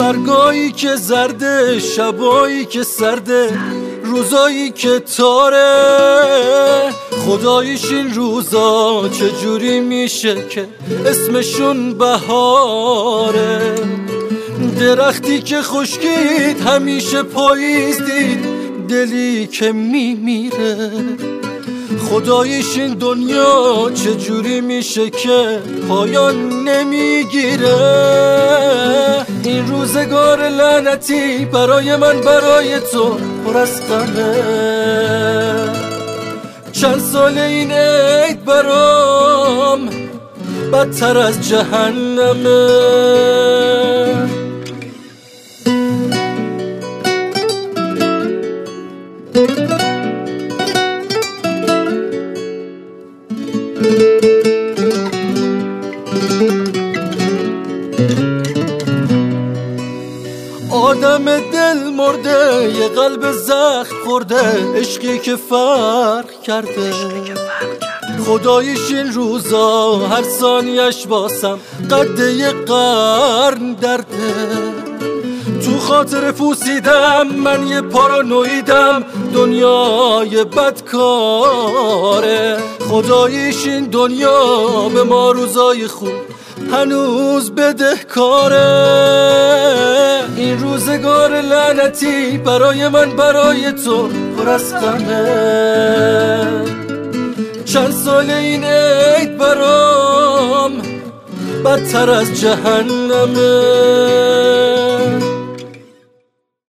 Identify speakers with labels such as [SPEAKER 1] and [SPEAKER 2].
[SPEAKER 1] برگایی که زرده، شبایی که سرده، روزایی که تاره. خداییش این روزا چجوری میشه که اسمشون بهاره. درختی که خشکید همیشه پاییز دید، دلی که میمیره. خداییش این دنیا چجوری میشه که پایان نمیگیره. این روزگار لعنتی برای من برای تو پر از غمه. چند سال این عید برام بدتر از جهنمه. آدم دل مرده، یه قلب زخم خورده، عشقی که فرق کرده. خداییش این روزا هر ثانیش واسم قد یه قرن درده. تو خاطر پوسیدم من یه پارانویدم، دنیای بدکاره. خداییش این دنیا به ما روزای خوب هنوز بدهکاره. این روزگار لعنتی برای من برای تو پر از غمه. چند سال این عید برام بدتر از جهنمه.